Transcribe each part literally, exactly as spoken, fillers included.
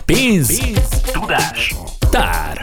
Pénz, Pénz, tudás, tár.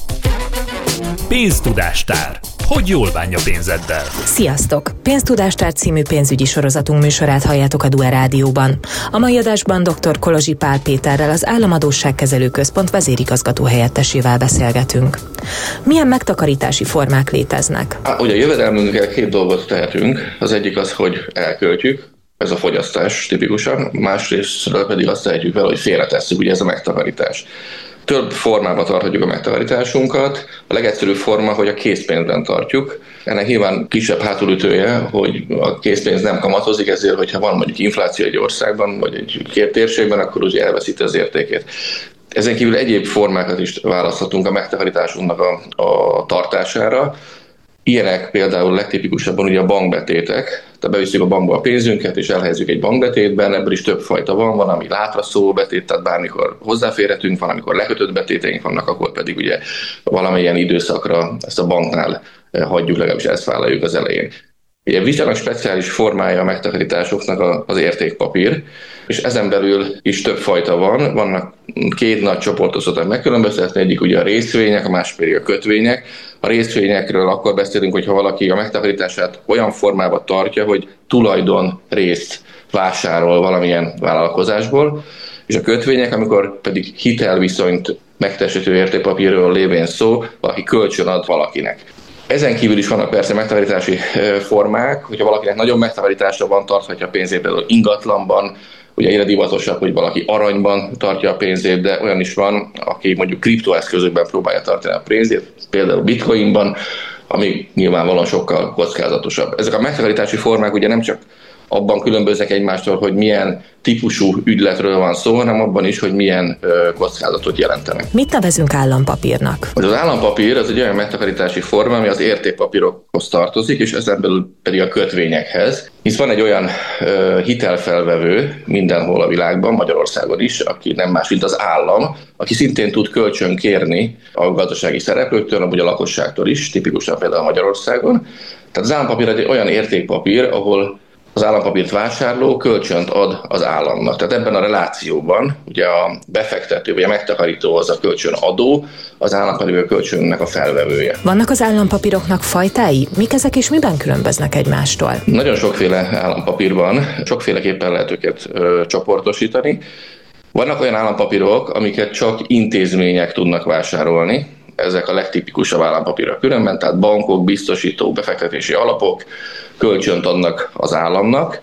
Pénztudástár. Hogy jól bánja pénzeddel? Sziasztok! Pénztudástár című pénzügyi sorozatunk műsorát halljátok a Due Rádióban. A mai adásban dr. Kolozsi Pál Péterrel, az Államadósságkezelő Központ vezérigazgató helyettesével beszélgetünk. Milyen megtakarítási formák léteznek? Há, ugye a jövedelmünkkel két dolgot tehetünk. Az egyik az, hogy elköltjük, ez a fogyasztás tipikusan, másrésztről pedig azt tehetjük vele, hogy félretesszük, ugye ez a megtakarítás. Több formában tarthatjuk a megtakarításunkat. A legegyszerűbb forma, hogy a készpénzben tartjuk. Ennek nyilván kisebb hátulütője, hogy a készpénz nem kamatozik, ezért, hogyha van mondjuk infláció egy országban, vagy egy két térségben, akkor ugye elveszíti az értékét. Ezen kívül egyéb formákat is választhatunk a megtakarításunknak a, a tartására. Ilyenek például legtipikusabban ugye a bankbetétek. Tehát bevisszük a bankba a pénzünket, és elhelyezzük egy bankbetétben, ebből is több fajta van, van, ami látra szóló betét, tehát bármikor hozzáférhetünk, van, amikor lekötött betéteink vannak, akkor pedig ugye valamilyen időszakra ezt a banknál hagyjuk, legalábbis ezt vállaljuk az elején. Ugye viszonylag speciális formája a megtakarításoknak az értékpapír, és ezen belül is több fajta van. Vannak két nagy csoportot szoktak megkülönböztetni, egyik ugye a részvények, a másik pedig a kötvények. A részvényekről akkor beszélünk, hogyha valaki a megtakarítását olyan formában tartja, hogy tulajdon részt vásárol valamilyen vállalkozásból, és a kötvények, amikor pedig hitelviszonyt megtestesítő értékpapírról lévén szó, valaki kölcsön ad valakinek. Ezen kívül is vannak persze megtakarítási formák, hogyha valakinek nagyon megtakarításra van, tarthatja a pénzét például ingatlanban, ugye egyre divatosabb, hogy valaki aranyban tartja a pénzét, de olyan is van, aki mondjuk kriptoeszközökben próbálja tartani a pénzét, például bitcoinban, ami nyilvánvalóan sokkal kockázatosabb. Ezek a megtakarítási formák ugye nem csak abban különböznek egymástól, hogy milyen típusú ügyletről van szó, hanem abban is, hogy milyen ö, kockázatot jelentenek. Mit nevezünk állampapírnak? Az állampapír az egy olyan megtakarítási forma, ami az értékpapírokhoz tartozik, és ezen belül pedig a kötvényekhez. Hisz van egy olyan ö, hitelfelvevő mindenhol a világban, Magyarországon is, aki nem más, mint az állam, aki szintén tud kölcsön kérni a gazdasági szereplőktől, amúgy a lakosságtól is, tipikusan például Magyarországon. Tehát az állampapír egy olyan értékpapír, ahol az állampapírt vásárló kölcsönt ad az államnak. Tehát ebben a relációban ugye a befektető vagy a megtakarító az a kölcsönadó, az állam pedig a kölcsönnek a felvevője. Vannak az állampapíroknak fajtái? Mik ezek és miben különböznek egymástól? Nagyon sokféle állampapír van, sokféleképpen lehet őket ö, csoportosítani. Vannak olyan állampapírok, amiket csak intézmények tudnak vásárolni. Ezek a legtipikusabb állampapírok különben, tehát bankok, biztosítók, befektetési alapok kölcsönt adnak az államnak.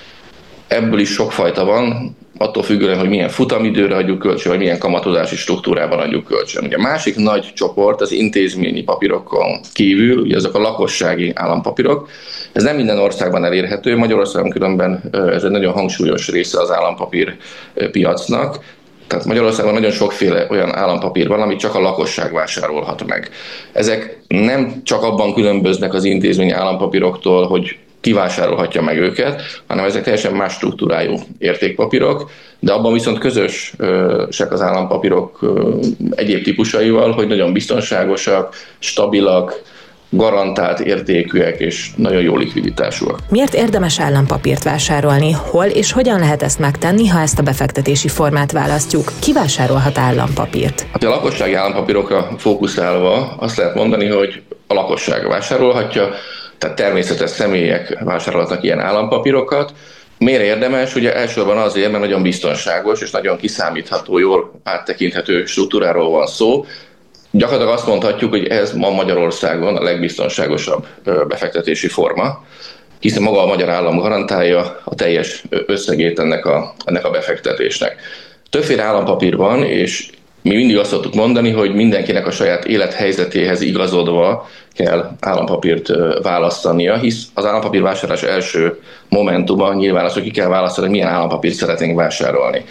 Ebből is sokfajta van, attól függően, hogy milyen futamidőre adjuk kölcsön, vagy milyen kamatozási struktúrában adjuk kölcsön. Ugye a másik nagy csoport az intézményi papírokon kívül, ugye ezek a lakossági állampapírok. Ez nem minden országban elérhető, Magyarországon különben ez egy nagyon hangsúlyos része az állampapír piacnak. Tehát Magyarországon nagyon sokféle olyan állampapír van, amit csak a lakosság vásárolhat meg. Ezek nem csak abban különböznek az intézményi állampapíroktól, hogy ki vásárolhatja meg őket, hanem ezek teljesen más struktúrájú értékpapírok, de abban viszont közösek az állampapírok egyéb típusaival, hogy nagyon biztonságosak, stabilak, garantált értékűek és nagyon jó likviditásúak. Miért érdemes állampapírt vásárolni? Hol és hogyan lehet ezt megtenni, ha ezt a befektetési formát választjuk? Ki vásárolhat állampapírt? Hát a lakossági állampapírokra fókuszálva azt lehet mondani, hogy a lakosság vásárolhatja, tehát természetes személyek vásárolhatnak ilyen állampapírokat. Miért érdemes? Ugye elsősorban azért, mert nagyon biztonságos és nagyon kiszámítható, jól áttekinthető struktúráról van szó. Gyakorlatilag azt mondhatjuk, hogy ez ma Magyarországon a legbiztonságosabb befektetési forma, hiszen maga a magyar állam garantálja a teljes összegét ennek a, ennek a befektetésnek. Többféle állampapír van, és mi mindig azt szoktuk mondani, hogy mindenkinek a saját élethelyzetéhez igazodva kell állampapírt választania, hisz az állampapír vásárlás első momentuma nyilván az, hogy ki kell választani, hogy milyen állampapírt szeretnénk vásárolni.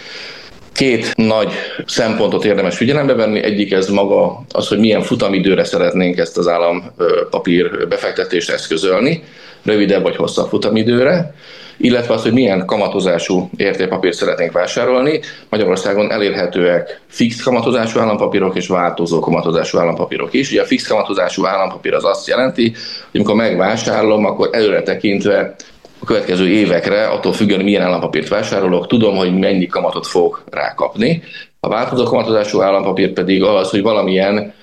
Két nagy szempontot érdemes figyelembe venni. Egyik ez maga az, hogy milyen futamidőre szeretnénk ezt az állampapír befektetést eszközölni, rövidebb vagy hosszabb futamidőre, illetve az, hogy milyen kamatozású értékpapírt szeretnénk vásárolni. Magyarországon elérhetőek fix kamatozású állampapírok és változó kamatozású állampapírok is. Ugye a fix kamatozású állampapír az azt jelenti, hogy amikor megvásárolom, akkor előre tekintve a következő évekre, attól függően, milyen állampapírt vásárolok, tudom, hogy mennyi kamatot fogok rákapni. A változó kamatozású állampapír pedig az, hogy valamilyen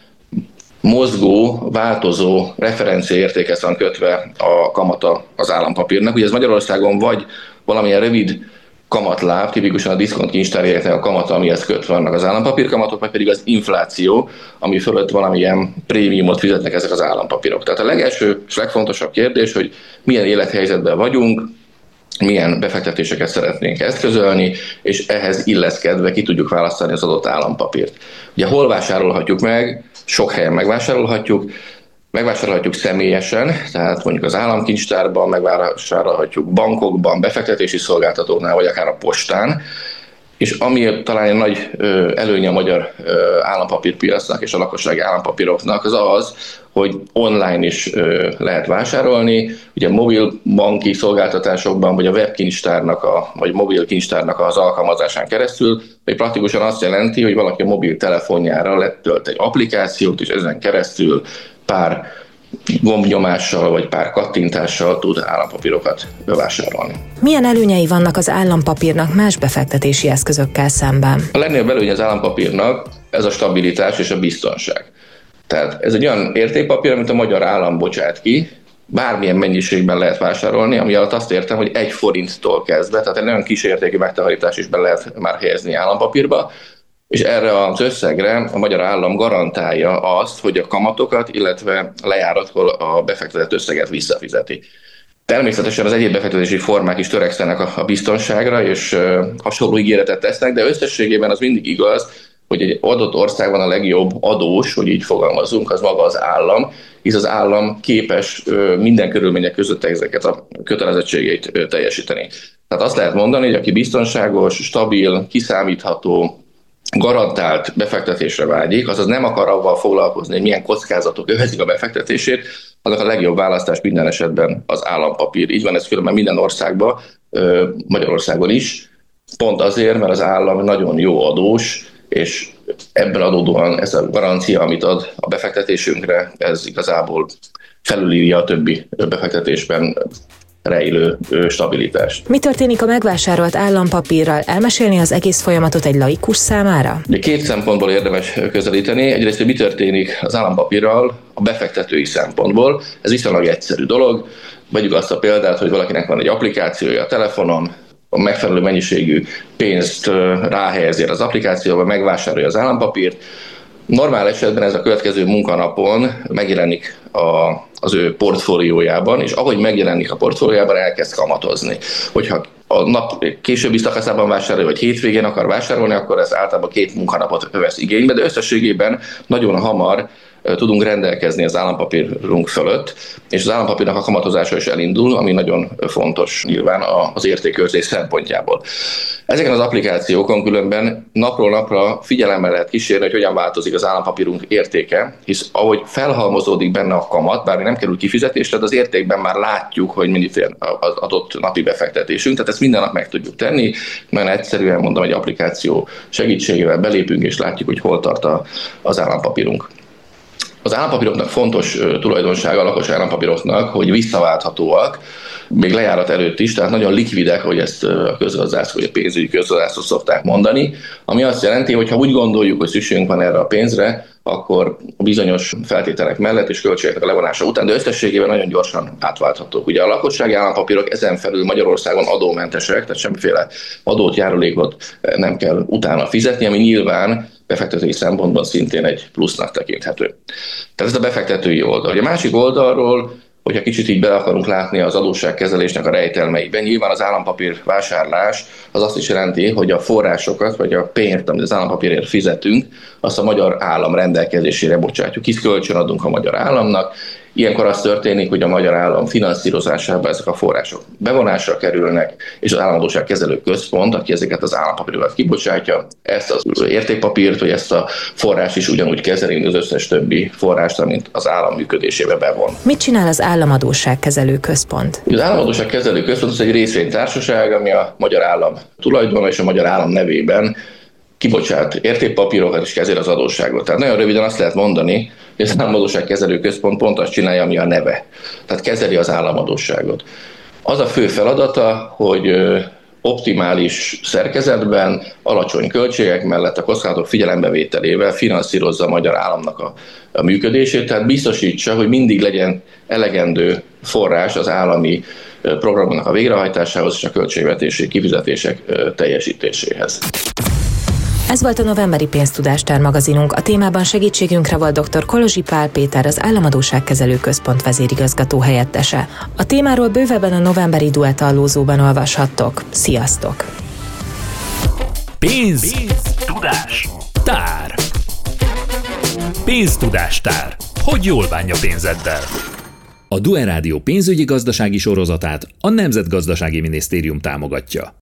mozgó, változó referenciaértékhez van kötve a kamata az állampapírnak. Ugye ez Magyarországon vagy valamilyen rövid kamatláb, tipikusan a diszkont kincstárjegyeknek a kamata, amihez kötve vannak az állampapírkamatok, vagy pedig az infláció, ami fölött valamilyen prémiumot fizetnek ezek az állampapírok. Tehát a legelső és legfontosabb kérdés, hogy milyen élethelyzetben vagyunk, milyen befektetéseket szeretnénk eszközölni, és ehhez illeszkedve ki tudjuk választani az adott állampapírt. Ugye hol vásárolhatjuk meg? Sok helyen megvásárolhatjuk. Megvásárolhatjuk személyesen, tehát mondjuk az államkincstárban, megvásárolhatjuk bankokban, befektetési szolgáltatóknál, vagy akár a postán. És ami talán egy nagy előnye a magyar állampapírpiacnak és a lakossági állampapíroknak, az az, hogy online is lehet vásárolni. Ugye mobil banki szolgáltatásokban, vagy a webkincstárnak, a, vagy mobil kincstárnak az alkalmazásán keresztül, vagy praktikusan azt jelenti, hogy valaki a mobil telefonjára letölt egy applikációt, és ezen keresztül pár gombnyomással vagy pár kattintással tud állampapírokat bevásárolni. Milyen előnyei vannak az állampapírnak más befektetési eszközökkel szemben? A legnagyobb előny az állampapírnak ez a stabilitás és a biztonság. Tehát ez egy olyan értékpapír, amit a magyar állam bocsát ki, bármilyen mennyiségben lehet vásárolni, ami alatt azt értem, hogy egy forinttól kezdve, tehát egy nagyon kis értékű megtakarítás is be lehet már helyezni állampapírba, és erre az összegre a magyar állam garantálja azt, hogy a kamatokat, illetve lejáratkor a befektetett összeget visszafizeti. Természetesen az egyéb befektetési formák is törekszenek a biztonságra, és hasonló ígéretet tesznek, de összességében az mindig igaz, hogy egy adott országban a legjobb adós, hogy így fogalmazunk, az maga az állam, hisz az állam képes minden körülmények között ezeket a kötelezettségeit teljesíteni. Tehát azt lehet mondani, hogy aki biztonságos, stabil, kiszámítható, garantált befektetésre vágyik, azaz nem akar avval foglalkozni, hogy milyen kockázatok övezik a befektetését, annak a legjobb választás minden esetben az állampapír. Így van ez különben minden országban, Magyarországon is, pont azért, mert az állam nagyon jó adós, és ebből adódóan ez a garancia, amit ad a befektetésünkre, ez igazából felülírja a többi befektetésben rejlő stabilitást. Mi történik a megvásárolt állampapírral? Elmesélni az egész folyamatot egy laikus számára? De két szempontból érdemes közelíteni. Egyrészt, hogy mi történik az állampapírral a befektetői szempontból. Ez viszonylag egyszerű dolog. Vegyük azt a példát, hogy valakinek van egy applikációja a telefonon, a megfelelő mennyiségű pénzt ráhelyezi az applikációba, megvásárolja az állampapírt. Normál esetben ez a következő munkanapon megjelenik a, az ő portfóliójában, és ahogy megjelenik a portfóliójában, elkezd kamatozni. Hogyha a nap későbbi szakaszában vásárolja, vagy hétvégén akar vásárolni, akkor ez általában két munkanapot vesz igénybe, de összességében nagyon hamar tudunk rendelkezni az állampapírunk fölött, és az állampapírnak a kamatozása is elindul, ami nagyon fontos nyilván az értékőrzés szempontjából. Ezeken az applikációkon különben napról napra figyelemmel lehet kísérni, hogy hogyan változik az állampapírunk értéke, hisz ahogy felhalmozódik benne a kamat, bár nem kerül kifizetésre, de az értékben már látjuk, hogy mindig fél az adott napi befektetésünk, tehát ezt minden nap meg tudjuk tenni, mert egyszerűen mondom, egy applikáció segítségével belépünk, és látjuk, hogy hol tart az állampapírunk. Az állampapíroknak fontos tulajdonsága a lakos állampapíroknak, hogy visszaválthatóak, még lejárat előtt is, tehát nagyon likvidek, hogy ezt a közgazdászok vagy a pénzügyi közgazdászok szokták mondani, ami azt jelenti, hogy ha úgy gondoljuk, hogy szükségünk van erre a pénzre, akkor a bizonyos feltételek mellett és költségeknek a levonása után, de összességében nagyon gyorsan átválthatók. Ugye a lakossági állampapírok ezen felül Magyarországon adómentesek, tehát semmiféle adót, járulékot nem kell utána fizetni, ami nyilván befektetői szempontból szintén egy plusznak tekinthető. Tehát ez a befektetői oldal. A másik oldalról, hogyha kicsit így be akarunk látni az adósságkezelésnek a rejtelmeiben, nyilván az állampapír vásárlás az azt is jelenti, hogy a forrásokat, vagy a pénzt, amit az állampapírért fizetünk, azt a magyar állam rendelkezésére bocsátjuk, hisz kölcsön adunk a magyar államnak. Ilyenkor az történik, hogy a magyar állam finanszírozásába ezek a források bevonásra kerülnek, és az államadósságkezelő központ, aki ezeket az állampapírokat kibocsátja, ezt az értékpapírt, vagy ezt a forrást is ugyanúgy kezeli, mint az összes többi forrást, amit az állam működésébe bevon. Mit csinál az államadósságkezelő központ? Az államadósságkezelő központ az egy részvénytársaság, ami a magyar állam tulajdona és a magyar állam nevében kibocsát értékpapírokat és kezeli az adósságot. Tehát nagyon röviden azt lehet mondani, hogy az államadósságkezelő központ pont azt csinálja, ami a neve. Tehát kezeli az államadósságot. Az a fő feladata, hogy optimális szerkezetben, alacsony költségek mellett a kockázatok figyelembevételével finanszírozza a magyar államnak a, a működését, tehát biztosítsa, hogy mindig legyen elegendő forrás az állami programoknak a végrehajtásához és a költségvetési kifizetések teljesítéséhez. Ez volt a novemberi Pénztudástár magazinunk. A témában segítségünkre volt dr. Kolozsi Pál Péter, az Államadósságkezelő Központ vezérigazgató helyettese. A témáról bővebben a novemberi Duett Allózóban olvashattok. Sziasztok! Pénz, Pénz, tudás, tár. Pénztudástár. Hogy jól bánja pénzeddel? A Duett Rádió pénzügyi gazdasági sorozatát a Nemzetgazdasági Minisztérium támogatja.